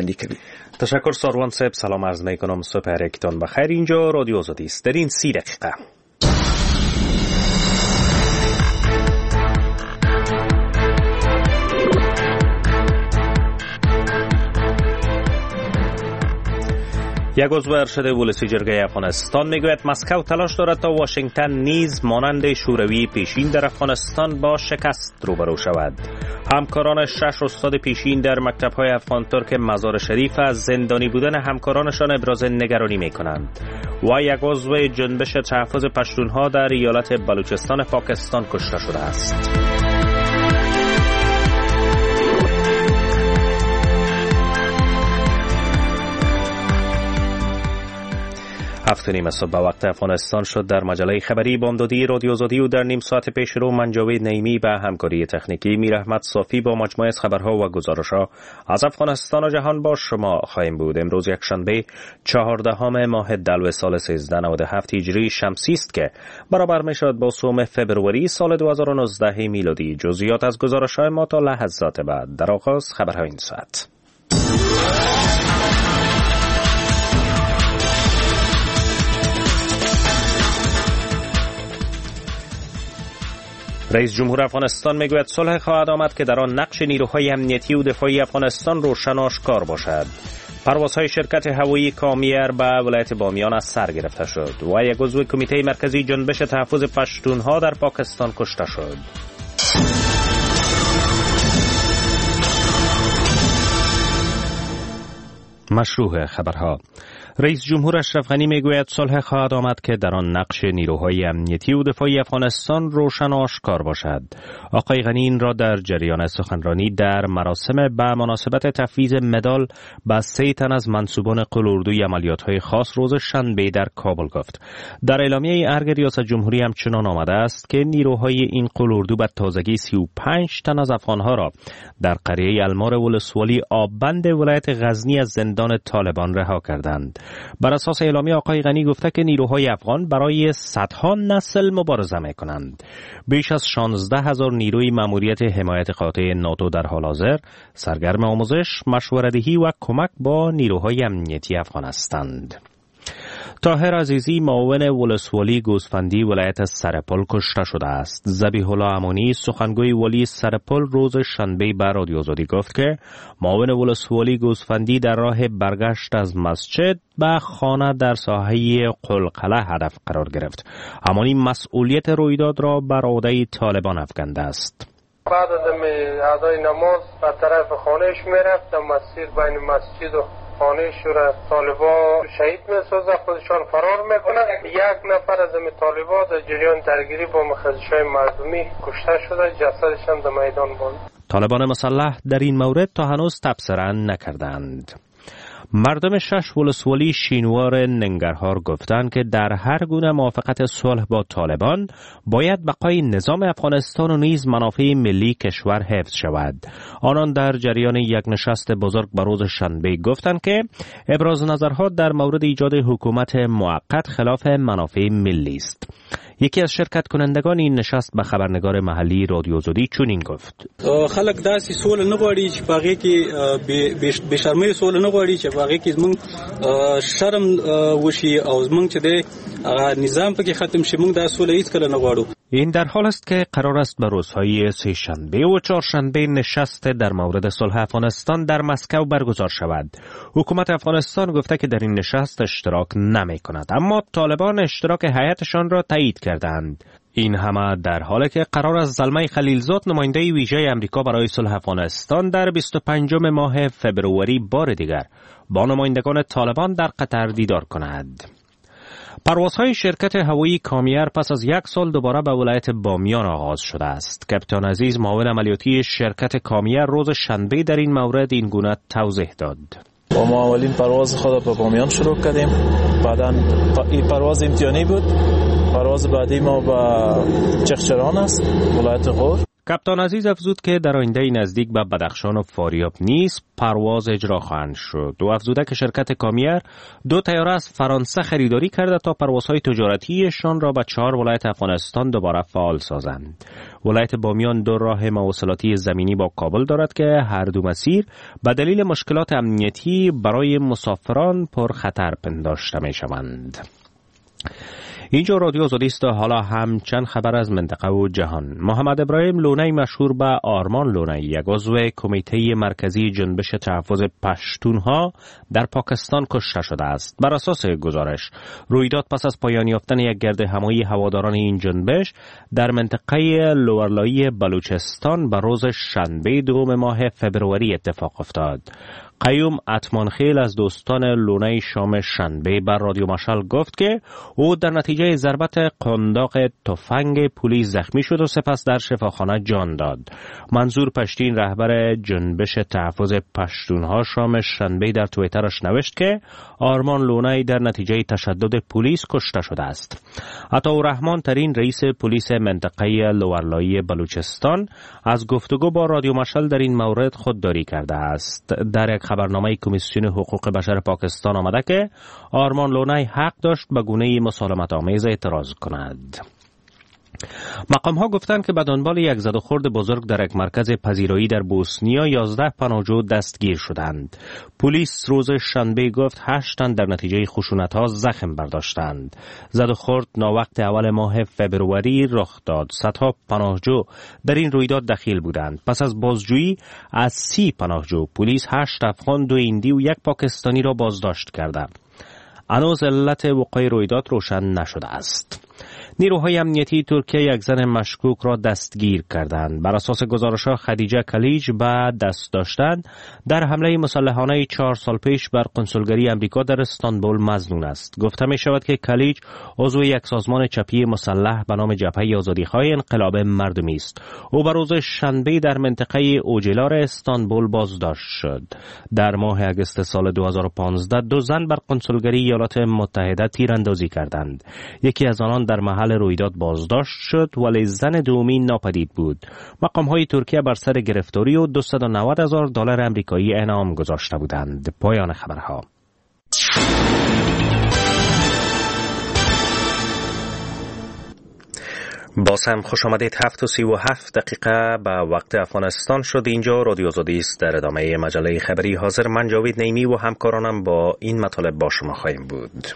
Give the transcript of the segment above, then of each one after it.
نمایندگی کردیم. تشکر ساروان صاحب. سلام عرض میکنم. صبح یکتان بخیر. اینجا رادیو آزادی است. در این 30 دقیقه یک عضو ارشد ولسی جرگه افغانستان میگوید مسکو تلاش دارد تا واشنگتن نیز مانند شوروی پیشین در افغانستان با شکست روبرو شود. همکاران 6 استاد پیشین در مکتب‌های افغان ترک مزار شریف از زندانی بودن همکارانشان ابراز نگرانی می‌کنند. و یک عضو جنبش تحفظ پشتونها در ایالت بلوچستان پاکستان کشته شده است. 7:30 صبح به وقت افغانستان شد. در مجله خبری بامدادی رادیو آزادی و در نیم ساعت پیش رو من جاوید نعیمی به همکاری تکنیکی میر احمد صافی با مجموعه از خبرها و گزارش‌ها از افغانستان و جهان با شما خواهیم بود. امروز یکشنبه 14 ماه دلو سال 1397 هجری شمسی است که برابر می‌شود با 3 فبروری سال 2019 میلادی. جزئیات از گزارش‌های ما تا لحظات بعد. در آغاز خبرهای این ساعت. رئیس جمهور افغانستان میگوید صلح خواهد آمد که در آن نقش نیروهای امنیتی و دفاعی افغانستان روشن و آشکار باشد. پروازهای شرکت هوایی کامیر به ولایت بامیان از سر گرفته شد و یک عضو کمیته مرکزی جنبش تحفظ پشتونها در پاکستان کشته شد. مشروع خبرها. رئیس جمهور اشرف غنی میگوید صلح خواهد آمد که در آن نقش نیروهای امنیتی و دفاعی افغانستان روشن و آشکار باشد. آقای غنی این را در جریان سخنرانی در مراسم به مناسبت تفویض مدال به 3 تن از منصوبان قلوردوی عملیات‌های خاص روز شنبه در کابل گفت. در اعلامیه ارگ ریاست جمهوری همچنان آمده است که نیروهای این قلوردو به تازگی 35 تن از افغانها را در قریه المار ولسوالی آببند ولایت غزنی از زندان طالبان رها کردند. بر اساس اعلامیه آقای غنی گفته که نیروهای افغان برای صدها نسل مبارزه می‌کنند. بیش از 16,000 نیروی ماموریت حمایت قاطع ناتو در حال حاضر سرگرم آموزش، مشوره‌دهی و کمک با نیروهای امنیتی افغان هستند. طاهر عزیزی معاون ولسوالی گوسفندی ولایت سرپل کشته شده است. ذبیح الله امانی سخنگوی ولی سرپل روز شنبه به رادیو آزادی گفت که معاون ولسوالی گوسفندی در راه برگشت از مسجد به خانه در ساحه قلقله هدف قرار گرفت. امانی مسئولیت رویداد را بر عهده طالبان افکنده است. بعد از ادای نماز به طرف خانهش میرفت. در مسیر بین مسجد و خانه شورا طالبا شهید میسازه، خودشان فرار میکنه. یک نفر از طالبا در جریان درگیری با مخزشای مردمی کشته شده، جسدشان در میدان بود. طالبان مسلح در این مورد تا هنوز تبصره نکردند. مردم 6 ولسوالی شینوار ننگرهار گفتند که در هر گونه موافقت صلح با طالبان باید بقای نظام افغانستان و نیز منافع ملی کشور حفظ شود. آنان در جریان یک نشست بزرگ به روز شنبه گفتند که ابراز نظرها در مورد ایجاد حکومت موقت خلاف منافع ملی است. یکی از شرکت کنندگان این نشست به خبرنگار محلی رادیو آزادی چنین گفت: خلک داسې سوله نه غواړي چې باغې کې به شرمۍ سوله نه غواړي چې باغې کې زمونږ شرم وشي او زمونږ چې د نظام پکې ختم شي. موږ دا سوله هیڅ کله نه غواړو. این در حال است که قرار است به روزهای سه شنبه و چهارشنبه نشست در مورد صلح افغانستان در مسکو برگزار شود. حکومت افغانستان گفته که در این نشست اشتراک نمی کند، اما طالبان اشتراک هیئتشان را تایید کردند. این همه در حالی که قرار است زلمه خلیلزاد نماینده ویژه امریکا برای صلح افغانستان در 25 ماه فبروری بار دیگر با نمایندگان طالبان در قطر دیدار کند. پروازهای شرکت هوایی کامیر پس از 1 سال دوباره به ولایت بامیان آغاز شده است. کاپیتان عزیز معاون عملیاتی شرکت کامیر روز شنبه در این مورد این گونه توضیح داد: ما اولین پرواز خود به بامیان شروع کردیم. بعداً این پرواز امتحانی بود. پرواز بعدی ما به چخچران است، ولایت غور. کپتان عزیز افزود که در آینده نزدیک به بدخشان و فاریاب نیز پرواز اجرا خواهند شد. او افزوده که شرکت کامیر 2 طیاره از فرانسه خریداری کرده تا پروازهای تجارتیشان را به 4 ولایت افغانستان دوباره فعال سازند. ولایت بامیان 2 راه مواصلاتی زمینی با کابل دارد که هر دو مسیر به دلیل مشکلات امنیتی برای مسافران پر خطر پنداشته می شوند. اینجا رادیو آزادی است. حالا هم چند خبر از منطقه و جهان. محمد ابراهیم لونی مشهور به آرمان لونی، یک عضو کمیته مرکزی جنبش تحفظ پشتونها در پاکستان کشته شده است. بر اساس گزارش، رویداد پس از پایان یافتن یک گرد همایی هواداران این جنبش در منطقه لورلایی بلوچستان به روز شنبه 2 ماه فبروری اتفاق افتاد. قیوم اتمانخیل از دوستان لونی شام شنبه بر رادیو مشعل گفت که او در نتیجه ضربت قنداق تفنگ پلیس زخمی شد و سپس در شفاخانه جان داد. منظور پشتین، رهبر جنبش تحفظ پشتونها، شام شنبه در توییترش نوشت که آرمان لونی در نتیجه تشدد پلیس کشته شده است. عطاالرحمن ترین رئیس پلیس منطقه لورلایی بلوچستان از گفتگو با رادیو مشعل در این مورد خودداری کرده است. در یک خبرنامه کمیسیون حقوق بشر پاکستان آمده که آرمان لونی حق داشت به گونه‌ای مسالمت آمیز اعتراض کند. مقام‌ها گفتند که به دنبال یک زدوخورد بزرگ در یک مرکز پذیرایی در بوسنیا 11 پناهجو دستگیر شدند. پلیس روز شنبه گفت 8 تن در نتیجه خشونت‌ها زخم برداشتند. زدوخورد ناوقت اول ماه فبروری رخ داد. صدها پناهجو در این رویداد دخیل بودند. پس از بازجویی از 30 پناهجو، پلیس 8 افغان، 2 هندی و 1 پاکستانی را بازداشت کرده. هنوز علت وقوع رویداد روشن نشده است. نیروهای امنیتی ترکیه یک زن مشکوک را دستگیر کردند. بر اساس گزارش‌ها خدیجه کلیج به دست داشتن در حمله مسلحانه 4 سال پیش بر کنسولگری امریکا در استانبول مظنون است. گفته می شود که کلیج عضو یک سازمان چپی مسلح به نام جبهه آزادیخواه انقلاب مردمی است. او بر روز شنبه در منطقه اوجلار استانبول بازداشت شد. در ماه اگست سال 2015 دو زن بر کنسولگری ایالات متحده تیراندازی کردند. یکی از آنان در محل رویداد بازداشت شد ولی زن دومی ناپدید بود. مقام‌های ترکیه بر سر گرفتاری و $290,000 آمریکایی انعام گذاشته بودند. پایان خبرها. باز هم خوش آمدید. 7:37 به وقت افغانستان شد. اینجا رادیو آزادی است. در ادامه مجله خبری حاضر من جاوید نیمی و همکارانم با این مطالب با شما خواهیم بود.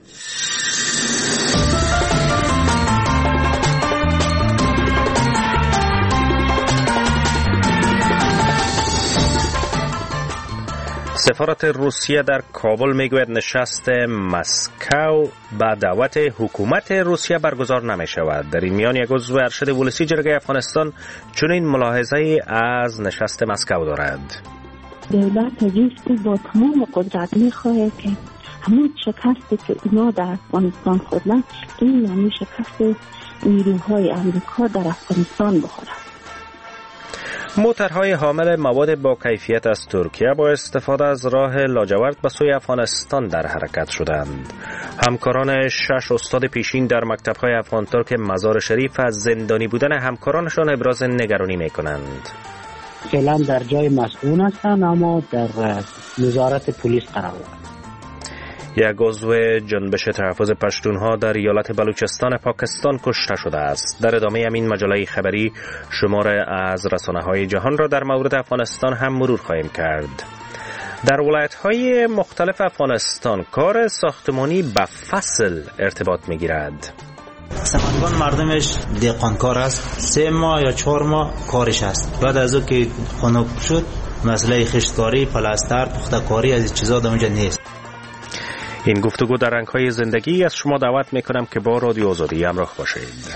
سفارت روسیه در کابل میگوید نشست مسکو با دعوت حکومت روسیه برگزار نمی شود. در این میان یک عضو ارشد ولسی جرگه افغانستان چنین ملاحظه از نشست مسکو دارد. دولت روس با تمام قدرت میخواهد که همون شکستی که اینا در افغانستان خوردن، این یعنی شکست نیروهای امریکا در افغانستان بخورد. موترهای حامل مواد با کیفیت از ترکیه با استفاده از راه لاجورد به سوی افغانستان در حرکت شدند. همکاران 6 استاد پیشین در مکتب‌های افغان ترک مزار شریف از زندانی بودن همکارانشان ابراز نگرانی می‌کنند. فعلا در جای مسئول هستند اما در نظارت پلیس قرار دارند. یک عضو جنبش تحفظ پشتونها در ایالت بلوچستان پاکستان کشته شده است. در ادامه همین مجله خبری شمار از رسانه‌های جهان را در مورد افغانستان هم مرور خواهیم کرد. در ولایت‌های مختلف افغانستان کار ساختمانی به فصل ارتباط می‌گیرد. سمنگان مردمش دهقانکار است. 3 ماه یا 4 ماه کارش است. بعد از اون که خنک شد مسئله خشتکاری، پلاستر، پخته‌کاری از چیزا در اونجا نیست. این گفتگو در رنگ‌های زندگی از شما دعوت می‌کنم که با رادیو آزادی همراه باشید.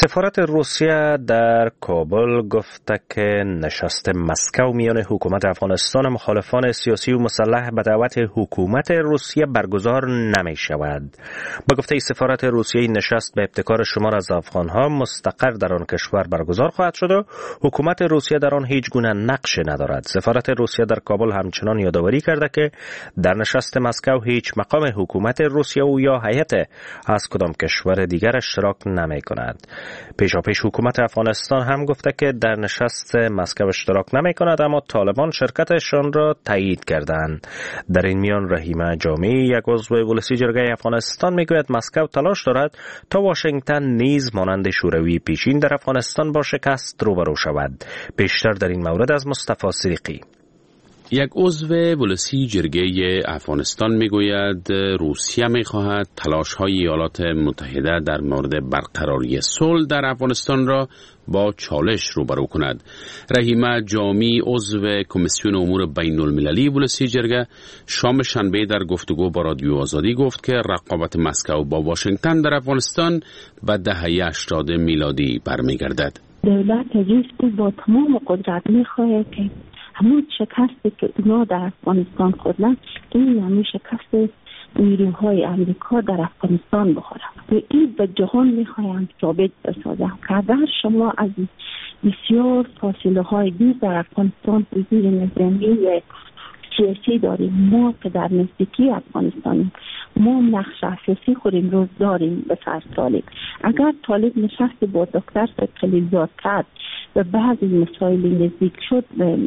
سفارت روسیه در کابل گفته که نشست مسکو میان حکومت افغانستان و مخالفان سیاسی و مسلح به دعوت حکومت روسیه برگزار نمی شود. با گفته سفارت روسیه این نشست به ابتکار شمار از افغانها مستقر در آن کشور برگزار خواهد شد و حکومت روسیه در آن هیچ گونه نقش ندارد. سفارت روسیه در کابل همچنان یادآوری کرده که در نشست مسکو هیچ مقام حکومت روسیه و یا هیئت از کدام کشور دیگر اشتراک نمی کند. پیشاپیش حکومت افغانستان هم گفته که در نشست مسکو اشتراک نمی کند، اما طالبان شرکتشان را تایید کردند. در این میان رحیمه جامی، یک عضو ولسی جرگه افغانستان، میگوید مسکو تلاش دارد تا واشنگتن نیز مانند شوروی پیشین در افغانستان با شکست روبرو شود. بیشتر در این مورد از مصطفی صدیقی. یک عضو ولسی جرگه افغانستان میگوید روسیه میخواهد تلاش‌های ایالات متحده در مورد برقراری صلح در افغانستان را با چالش روبرو کند. رحیمه جامی، عضو کمیسیون امور بین المللی ولسی جرگه، شام شنبه در گفتگو با رادیو آزادی گفت که رقابت مسکو با واشنگتن در افغانستان به دهه 80 میلادی برمیگردد. دولت تجهیز با تمام قدرت میخواهد که همون شکستی که اونا در افغانستان خوردن این یعنی شکست نیروهای امریکا در افغانستان بخوره و این به جهان میخوایم ثابت بسازم که اگر شما از بسیار فاصله های دور در افغانستان حضور نظامی سیاسی داریم، ما که در نزدیکی افغانستانیم، ما نقش اساسی خود امروز داریم به فرض طالب. اگر طالب نشست با دکتر خلیلزاد کرد و بعضی مسائل نزدیک شد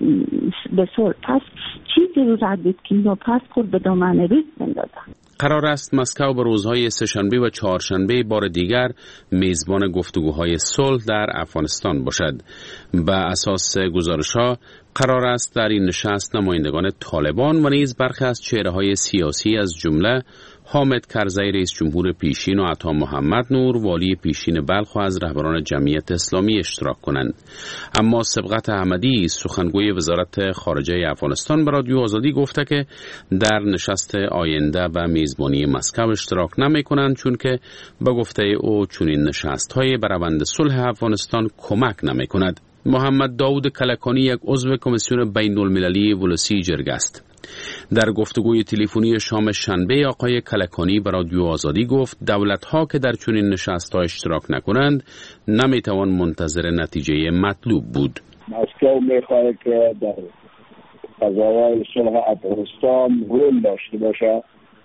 به صلح، پس چیزی رو رد بود که اینا پس خود به دامن روس بندازن. قرار است مسکو به روزهای سه‌شنبه و چهارشنبه بار دیگر میزبان گفتگوهای صلح در افغانستان باشد. به اساس گزارش‌ها قرار است در این نشست نمایندگان طالبان و نیز برخی از چهره‌های سیاسی از جمله حامد کرزی رئیس جمهور پیشین و عطا محمد نور والی پیشین بلخ و از رهبران جمعیت اسلامی اشتراک کنند. اما سبقت احمدی سخنگوی وزارت خارجه افغانستان به رادیو آزادی گفته که در نشست آینده و میزبانی مسکو اشتراک نمی کنند، چون که به گفته او چنین نشست‌های بر روند صلح افغانستان کمک نمی کند. محمد داود کلکانی، یک عضو کمیسیون بین المللی ولسی جرگه است. در گفتگوی تلفنی شام شنبه آقای کلکانی به رادیو آزادی گفت دولت‌ها که در چنین نشست‌ها اشتراک نکنند نمی‌توان منتظر نتیجه مطلوب بود. مسکو می‌خواهد که در فضای صلح افغانستان رول داشته باشد.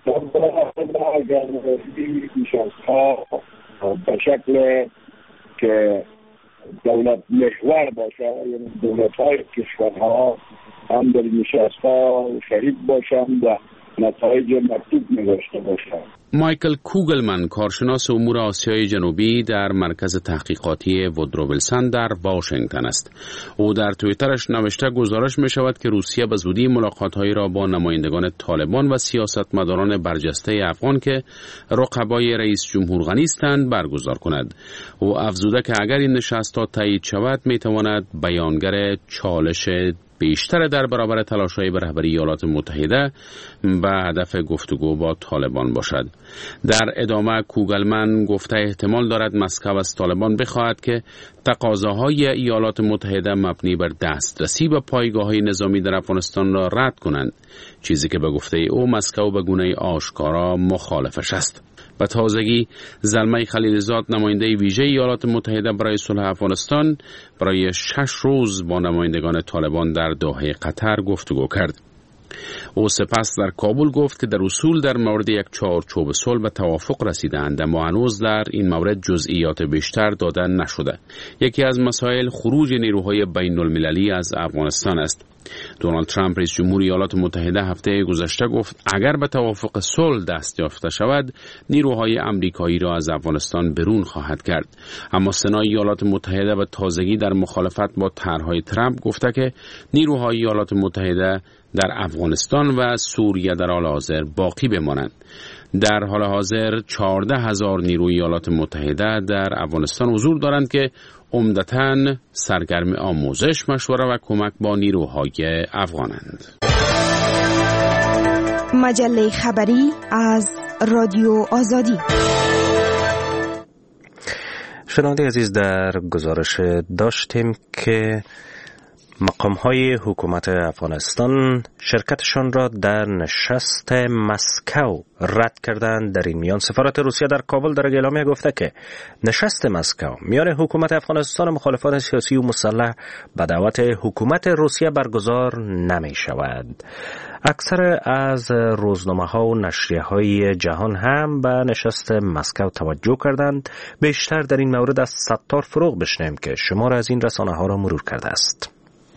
اگر این نشست‌ها به شکل که دولت محور باشه، یعنی دولت‌های کشورها هم در نشست‌ها شریک باشند و نتایج مطلوب داشته باشند. مایکل کوگلمن، کارشناس امور آسیای جنوبی در مرکز تحقیقاتی وودرو ویلسون در واشنگتن است. او در توییترش نوشته گزارش می شود که روسیه به زودی ملاقات‌هایی را با نمایندگان طالبان و سیاستمداران برجسته افغان که رقبای رئیس جمهور غنی هستند برگزار کند. او افزوده که اگر این نشست‌ها تایید شود می تواند بیانگر چالش بیشتر در برابر تلاش‌های به رهبری ایالات متحده به هدف گفتگو با طالبان باشد. در ادامه کوگلمن گفته احتمال دارد مسکو از طالبان بخواهد که تقاضاهای ایالات متحده مبنی بر دسترسی به پایگاه‌های نظامی در افغانستان را رد کنند، چیزی که به گفته او مسکو به گونه آشکارا مخالفش است. به تازگی زلمه خلیلزاد، نماینده ویژه ایالات متحده برای صلح افغانستان، برای 6 روز با نمایندگان طالبان در دوحه قطر گفتگو کرد. او سپس در کابل گفت که در اصول در مورد یک چارچوب صلح به توافق رسیدند، اما هنوز در این مورد جزئیات بیشتر داده نشده. یکی از مسائل خروج نیروهای بین المللی از افغانستان است. دونالد ترامپ رئیس جمهور ایالات متحده هفته گذشته گفت اگر به توافق صلح دست یافته شود نیروهای آمریکایی را از افغانستان برون خواهد کرد. اما سنای ایالات متحده به تازگی در مخالفت با طرحهای ترامپ گفته که نیروهای ایالات متحده در افغانستان و سوریه در حال حاضر باقی بمانند. در حال حاضر 14,000 نیروی ایالات متحده در افغانستان حضور دارند که عمدتاً سرگرم آموزش، مشوره و کمک با نیروهای افغانند. مجله خبری از رادیو آزادی. شنونده عزیز، در گزارش داشتیم که مقام‌های حکومت افغانستان شرکتشان را در نشست مسکو رد کردند. در این میان سفارت روسیه در کابل در اعلامیه گفته که نشست مسکو میان حکومت افغانستان و مخالفان سیاسی و مسلح به دعوت حکومت روسیه برگزار نمی شود. اکثر از روزنامه‌ها و نشریه‌های جهان هم به نشست مسکو توجه کردند. بیشتر در این مورد از ستار فروغ بشنویم که شمار از این رسانه‌ها را مرور کرده است.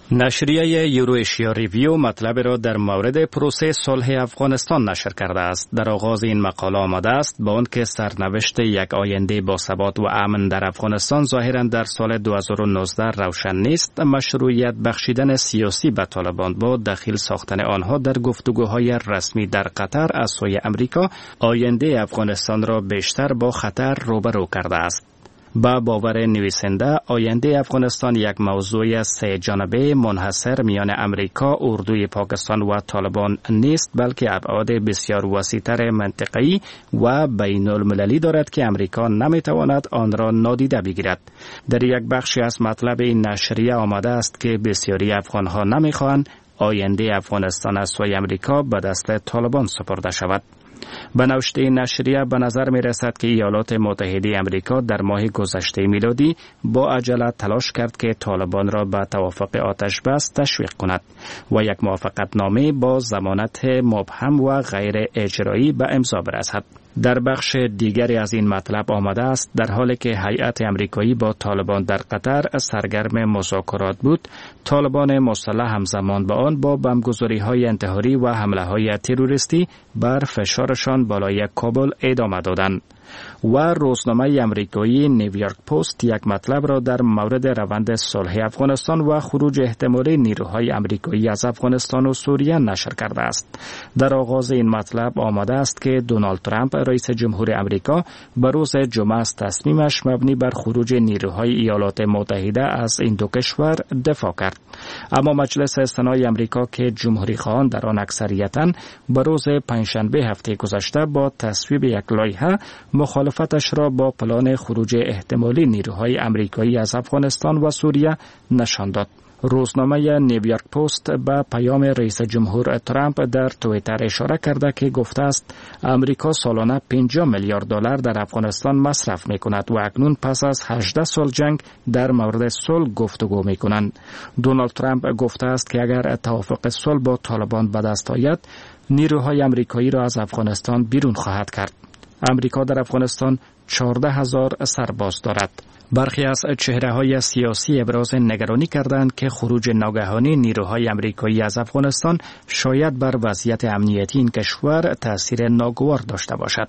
نشریه یورو ایشیا ریویو مطلب را در مورد پروسه صلح افغانستان نشر کرده است. در آغاز این مقاله آمده است با آنکه سرنوشت یک آینده با ثبات و امن در افغانستان ظاهرا در سال 2019 روشن نیست، مشروعیت بخشیدن سیاسی به طالبان با دخیل ساختن آنها در گفتگوهای رسمی در قطر از سوی امریکا آینده افغانستان را بیشتر با خطر روبرو کرده است. با باور نویسنده آینده افغانستان یک موضوع سه جانبه منحصر میان امریکا، اردوی پاکستان و طالبان نیست، بلکه ابعاد بسیار وسیع‌تر منطقه‌ای و بین المللی دارد که امریکا نمیتواند آن را نادیده بگیرد. در یک بخشی از مطلب این نشریه آمده است که بسیاری افغان‌ها نمیخواهند آینده افغانستان از سوی امریکا به دست طالبان سپرده شود. به نوشته این نشریه به نظر می رسد که ایالات متحده امریکا در ماه گذشته میلادی با عجله تلاش کرد که طالبان را به توافق آتش بس تشویق کند و یک موافقت نامه با ضمانت مبهم و غیر اجرایی به امضا برسد. در بخش دیگری از این مطلب آمده است در حالی که هیئت امریکایی با طالبان در قطر سرگرم مذاکرات بود، طالبان مسلح همزمان با آن با بمبگذاری‌های انتحاری و حمله‌های تروریستی بر فشارشان بالای کابل ادامه دادند. و روزنامه امریکایی نیویورک پست یک مطلب را در مورد روند صلح افغانستان و خروج احتمالی نیروهای امریکایی از افغانستان و سوریه نشر کرده است. در آغاز این مطلب آمده است که دونالد ترامپ رئیس جمهور امریکا به روز جمعه از تصمیمش مبنی بر خروج نیروهای ایالات متحده از این دو کشور دفاع کرد. اما مجلس سنای امریکا که جمهوری خواهان در آن اکثریتاً به روز پنجشنبه هفته گذشته با تصویب یک لایحه مخالفتش را با پلان خروج احتمالی نیروهای امریکایی از افغانستان و سوریه نشان داد. روزنامه نیویورک پست به پیام رئیس جمهور ترامپ در توییتر اشاره کرده که گفته است امریکا سالانه 50 میلیارد دلار در افغانستان مصرف می‌کند و اکنون پس از 18 سال جنگ در مورد صلح گفتگو می‌کنند. دونالد ترامپ گفته است که اگر توافق صلح با طالبان به دست آید، نیروهای امریکایی را از افغانستان بیرون خواهد کرد. امریکا در افغانستان 14,000 سرباز دارد. برخی از چهره‌های سیاسی ابراز نگرانی کردند که خروج ناگهانی نیروهای امریکایی از افغانستان شاید بر وضعیت امنیتی این کشور تأثیر ناگوار داشته باشد.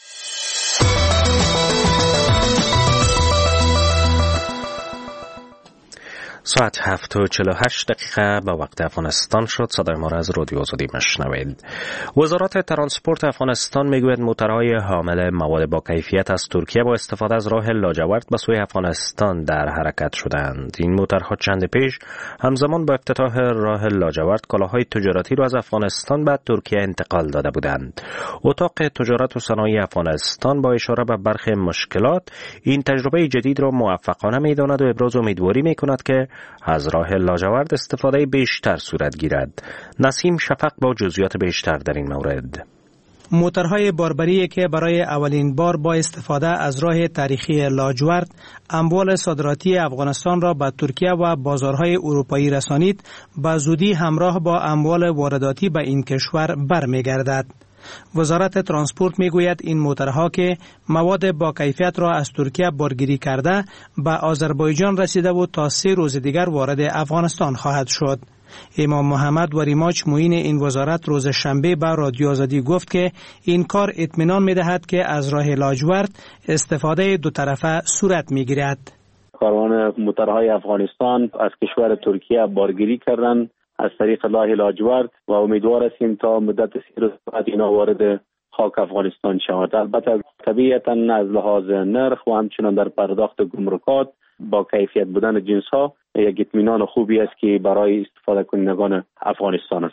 ساعت 7:48 به وقت افغانستان شد. صدای ما را از رادیو آزادی مشنوید. وزارت ترانسپورت افغانستان میگوید موترهای حامل مواد با کیفیت از ترکیه با استفاده از راه لاجورد به سوی افغانستان در حرکت شدند. این موترها چند پیش همزمان با افتتاح راه لاجورد کالاهای تجارتی را از افغانستان به ترکیه انتقال داده بودند. اتاق تجارت و صنایع افغانستان با اشاره به برخی مشکلات این تجربه جدید را موفقانه می‌داند و ابراز امیدواری می‌کند که از راه لاجورد استفاده بیشتر صورت گیرد. نسیم شفق با جزئیات بیشتر در این مورد. موترهای باربری که برای اولین بار با استفاده از راه تاریخی لاجورد اموال صادراتی افغانستان را به ترکیه و بازارهای اروپایی رسانید، به زودی همراه با اموال وارداتی به این کشور برمیگردد. وزارت ترانسپورت میگوید این موترها که مواد با کیفیت را از ترکیه بارگیری کرده به آذربایجان رسیده و تا 3 روز دیگر وارد افغانستان خواهد شد. امام محمد وریماچ معین این وزارت روز شنبه به رادیو آزادی گفت که این کار اطمینان می‌دهد که از راه لاجورد استفاده دو طرفه صورت می‌گیرد. کاروان موترهای افغانستان از کشور ترکیه بارگیری کردند از طریق راه لاجورد و امیدوار هستیم تا مدت 3 روز بعد اینا وارد خاک افغانستان شود. البته طبیعتاً از لحاظ نرخ و همچنان در پرداخت گمرکات با کیفیت بودن جنس ها یک اطمینان خوبی است که برای استفاده کنندگان افغانستان است.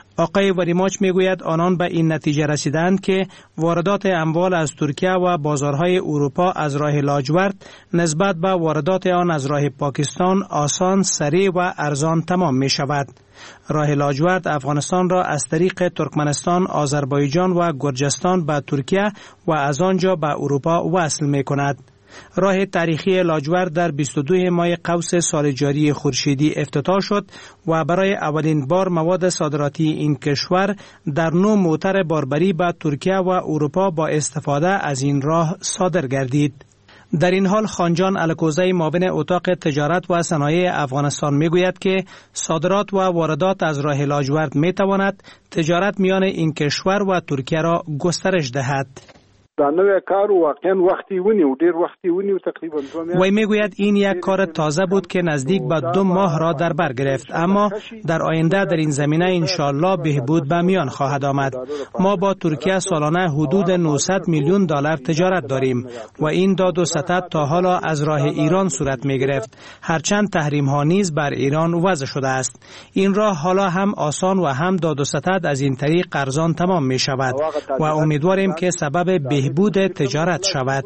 آقای وریماچ میگوید آنان به این نتیجه رسیدند که واردات اموال از ترکیه و بازارهای اروپا از راه لاجورد نسبت به واردات آن از راه پاکستان آسان، سریع و ارزان تمام می شود. راه لاجورد افغانستان را از طریق ترکمنستان، آذربایجان و گرجستان به ترکیه و از آنجا به اروپا وصل می کند. راه تاریخی لاجورد در 22 ماه قوس سال جاری خورشیدی افتتاح شد و برای اولین بار مواد صادراتی این کشور در 9 موتر باربری به ترکیه و اروپا با استفاده از این راه صادر گردید. در این حال خانجان الکوزی معاون اتاق تجارت و صنایع افغانستان میگوید که صادرات و واردات از راه لاجورد میتواند تجارت میان این کشور و ترکیه را گسترش دهد. دا نوې کار واقعا وختي ونیو ډیر وختي ونیو تقریبا 2 ماه. وی میگوید این یک کار تازه بود که نزدیک به 2 ماه را در بر گرفت، اما در آینده در این زمینه انشالله بهبود به میان خواهد آمد. ما با ترکیه سالانه حدود 900 میلیون دلار تجارت داریم و این داد و ستد تا حالا از راه ایران صورت می گرفت، هرچند تحریم ها نیز بر ایران وضع شده است. این راه حالا هم آسان و هم داد و ستد از این طریق ارزان تمام می شود و امیدواریم که سبب بهبود تجارت شود.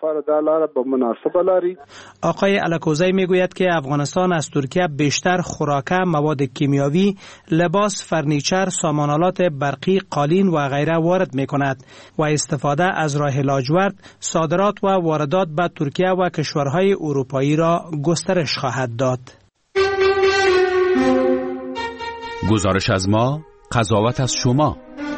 آقای الکوزی میگوید که افغانستان از ترکیه بیشتر خوراکه، مواد کیمیاوی، لباس، فرنیچر، سامانالات برقی، قالین و غیره وارد می کند و استفاده از راه لاجورد صادرات و واردات به ترکیه و کشورهای اروپایی را گسترش خواهد داد. گزارش از ما، قضاوت از شما.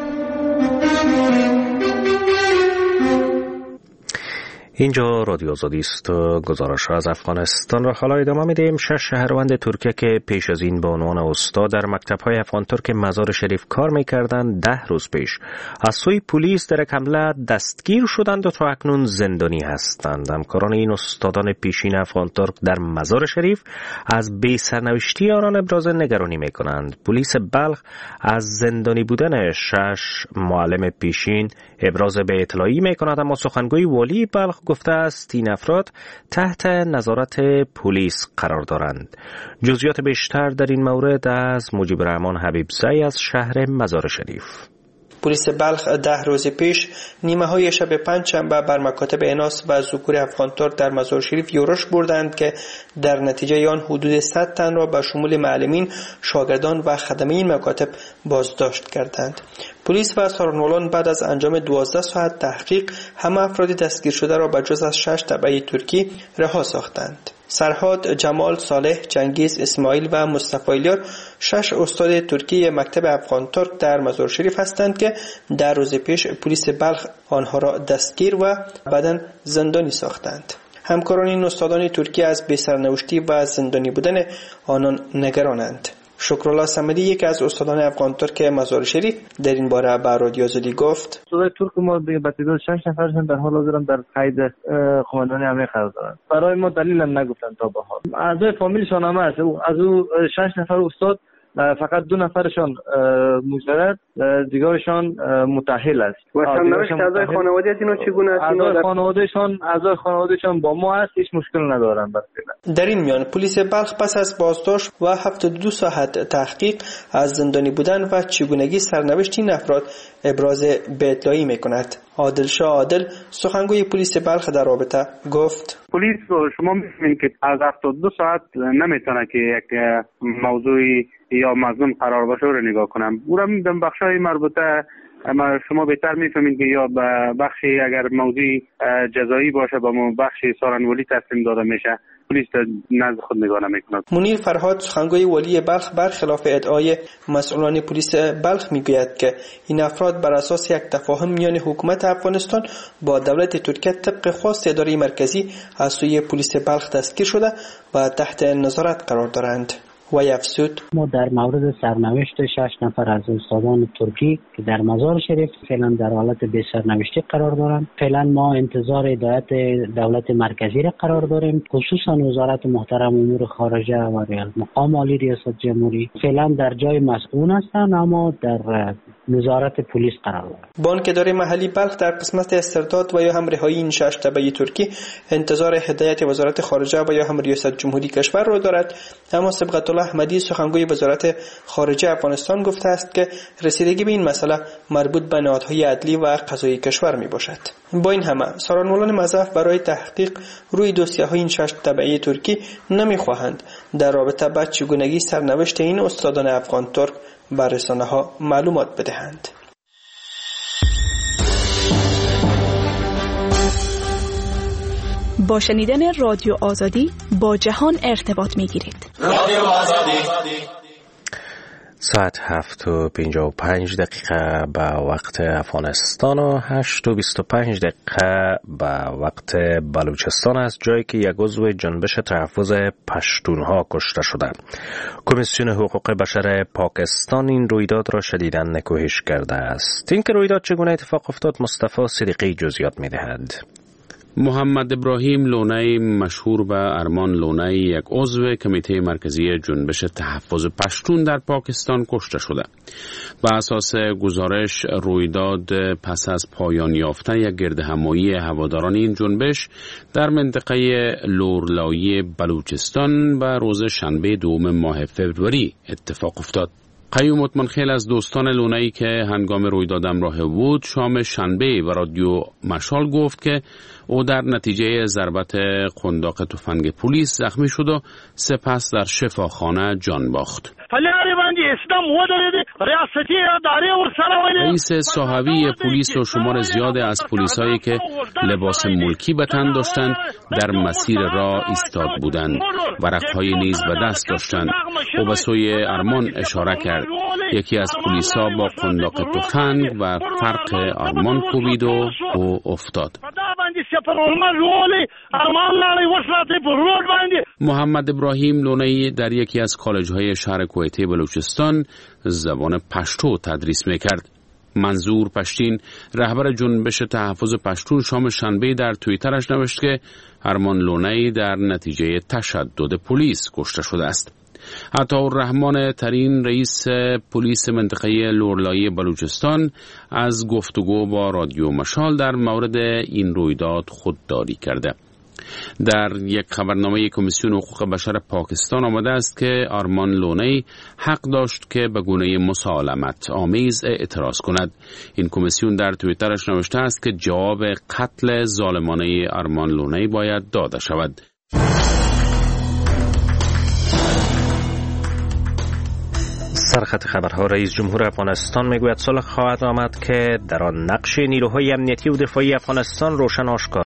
اینجا رادیو آزادی است. گزارش از افغانستان را حالا ادامه میدیم. 6 شهروند ترکیه که پیش از این به عنوان استاد در مکتب‌های افغان ترک مزار شریف کار می‌کردند 10 روز پیش از سوی پلیس در یک حمله دستگیر شدند و تا اکنون زندانی هستند. همکاران این استادان پیشین افغان ترک در مزار شریف از بی سرنوشتی آنان ابراز نگرانی می‌کنند. پلیس بلخ از زندانی بودن 6 معلم پیشین ابراز به اطلاعی می‌کند، اما سخنگوی والی بلخ گفته است این افراد تحت نظارت پلیس قرار دارند. جزئیات بیشتر در این مورد از مجیب الرحمن حبیبزی از شهر مزار شریف. پلیس بلخ 10 روز پیش نیمه های شب پنجشنبه بر مکاتب اناس و ذکور افغان ترک در مزار شریف یورش بردند که در نتیجه آن حدود 100 تن را به شمول معلمین، شاگردان و خدمه این مکاتب بازداشت کردند. پلیس و سارنولان بعد از انجام 12 ساعت تحقیق همه افراد دستگیر شده را به جز از 6 تبعه ترکی رها ساختند. سرحاد، جمال، صالح، جنگیز، اسماعیل و مصطفی الیار 6 استاد ترکی مکتب افغان ترک در مزار شریف هستند که 10 روز پیش پلیس بلخ آنها را دستگیر و بعداً زندانی ساختند. همکاران این استادان ترکی از بی‌سرنوشتی و زندانی بودن آنان نگرانند. شکرالله صمدی یک از استادان افغان ترک مزار شریف در این باره به رادیو آزادی گفت: استادان ترک ما به تعداد 6 نفرشون در حال حاضر در قید قماندانی امنیت قرار دارند. برای ما دلیل هم نگفتن تا به حال. اعضای فامیلشان هم هست. از او 6 نفر استاد فقط 2 نفرشان مجرد، دیگرشان متأهل است. و سرنوشت اعضای خانواده اینو چگونه است؟ اعضای خانوادهشان با ما هست، هیچ مشکل ندارن. در این میان پلیس بلخ پس از بازداشت و 72 ساعت تحقیق از زندانی بودن و چگونگی سرنوشت این افراد ابراز به اطلاعی میکند. عادل شاه عادل، سخنگوی پلیس بلخ در رابطه گفت: پلیس شما می‌فهمید که از 72 ساعت نمیتونه که یک موضوعی یا مظلوم قرار باشه رو نگاه کنم. او را در بخش‌های مربوطه شما بهتر می‌فهمید که یا به بخشی اگر موضوعی جزایی باشه با بخشی سارنولی تسلیم داده میشه، پلیس نزد خود نگاه نمی‌کند. منیر فرهاد، سخنگوی والی بلخ، برخلاف ادعای مسئولان پلیس بلخ میگوید که این افراد بر اساس یک تفاهم میان حکومت افغانستان با دولت ترکیه طبق خواست اداره مرکزی از سوی پلیس بلخ دستگیر شده و تحت نظارت قرار دارند. و افزود: ما در مورد سرنوشت 6 نفر از استادان ترکی که در مزار شریف فعلا در حالت بی سرنوشتی قرار دارند، فعلا ما انتظار هدایت دولت مرکزی را قرار داریم، خصوصا وزارت محترم امور خارجه و مقام عالی ریاست جمهوری فعلا در جای مسئول هستند، اما در نظارت پلیس قرار دارد. بانک اداره محلی بلخ در قسمت استرداد و یا هم رهایی این 6 تبعی ترکی انتظار هدایت وزارت خارجه و یا هم ریاست جمهوری کشور را دارد، اما صبغت الله احمدی سخنگوی وزارت خارجه افغانستان گفته است که رسیدگی به این مسئله مربوط به نهادهای عدلی و قضایی کشور می باشد. با این همه سارانولان مضاف برای تحقیق روی دوسیه‌های این 6 تبعی ترکی نمی‌خواهند در رابطه با چگونگی سرنوشت این استادان افغان ترک بر رسانه‌ها معلومات بدهند. با شنیدن رادیو آزادی با جهان ارتباط می‌گیرید. رادیو آزادی. ساعت 7:55 به وقت افغانستان و 8:25 به وقت بلوچستان است، جایی که یک عضو جنبش تحفظ پشتونها کشته شده. کمیسیون حقوق بشر پاکستان این رویداد را شدیداً نکوهش کرده است. اینکه رویداد چگونه اتفاق افتاد مصطفی صدیقی جزئیات می‌دهد. محمد ابراهیم لونی مشهور به ارمان لونی، یک عضو کمیته مرکزی جنبش تحفظ پشتون در پاکستان کشته شده. بر اساس گزارش رویداد پس از پایان یافتن یک گردهمایی هواداران این جنبش در منطقه لورلایی بلوچستان به روز شنبه 2 ماه فوریه اتفاق افتاد. قیوم مطمئنخیل از دوستان لونی که هنگام رویداد همراه بود شام شنبه و رادیو مشال گفت که او در نتیجه ضربت قنداق تفنگ پلیس زخمی شد و سپس در شفاخانه جان باخت. رئیس صحابی پلیس و شمار زیاد از پلیسایی که لباس ملکی به تن داشتند در مسیر راه ایستاد بودند. ورق‌های نیز به دست داشتند. او به سوی ارمان اشاره کرد. یکی از پلیسا با قنداق تفنگ و فرق ارمان کوبید و او افتاد. محمد ابراهیم لونی در یکی از کالج‌های شهر کویته بلوچستان زبان پشتو تدریس می‌کرد. منظور پشتین، رهبر جنبش تحفظ پشتون، شام شنبه در توییترش نوشت که ارمان لونی در نتیجه تشدد پلیس کشته شده است. عطاالرحمن ترین رئیس پلیس منطقه لورلایی بلوچستان از گفتگو با رادیو مشال در مورد این رویداد خودداری کرده. در یک خبرنامه کمیسیون حقوق بشر پاکستان آمده است که ارمان لونی حق داشت که به گونه مسالمت آمیز اعتراض کند. این کمیسیون در توییترش نوشته است که جواب قتل ظالمانه ارمان لونی باید داده شود. سرخط خبرها. رئیس جمهور افغانستان میگوید صلح خواهد آمد که در آن نقش نیروهای امنیتی و دفاعی افغانستان روشن آشکار